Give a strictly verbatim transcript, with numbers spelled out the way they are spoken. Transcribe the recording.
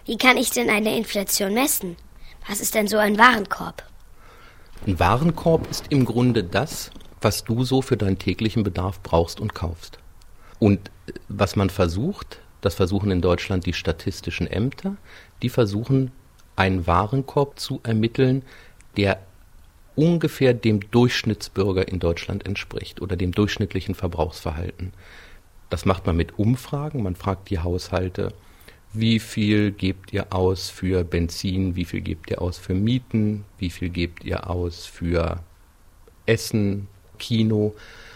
Wie kann ich denn eine Inflation messen? Was ist denn so ein Warenkorb? Ein Warenkorb ist im Grunde das, was du so für deinen täglichen Bedarf brauchst und kaufst. Und was man versucht, das versuchen in Deutschland die statistischen Ämter, die versuchen, einen Warenkorb zu ermitteln, der ungefähr dem Durchschnittsbürger in Deutschland entspricht oder dem durchschnittlichen Verbrauchsverhalten. Das macht man mit Umfragen, man fragt die Haushalte, wie viel gebt ihr aus für Benzin, wie viel gebt ihr aus für Mieten, wie viel gebt ihr aus für Essen, Kino.